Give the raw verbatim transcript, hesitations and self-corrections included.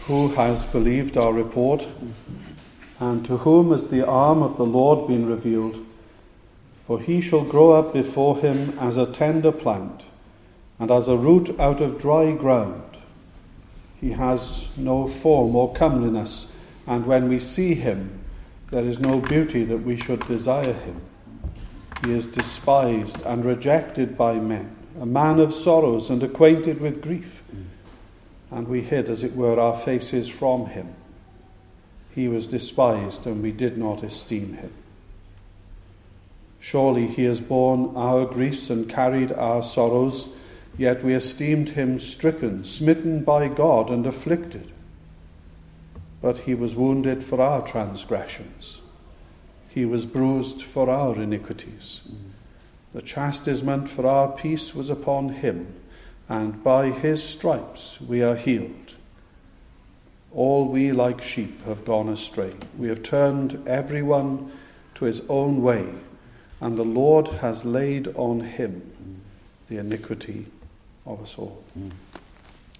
Who has believed our report, and to whom has the arm of the Lord been revealed? For he shall grow up before him as a tender plant, and as a root out of dry ground. He has no form or comeliness, and when we see him, there is no beauty that we should desire him. He is despised and rejected by men, a man of sorrows and acquainted with grief. And we hid, as it were, our faces from him. He was despised, and we did not esteem him. Surely he has borne our griefs and carried our sorrows, yet we esteemed him stricken, smitten by God, and afflicted. But he was wounded for our transgressions. He was bruised for our iniquities. The chastisement for our peace was upon him, and by his stripes we are healed. All we like sheep have gone astray. We have turned everyone to his own way, and the Lord has laid on him the iniquity of us all. Mm.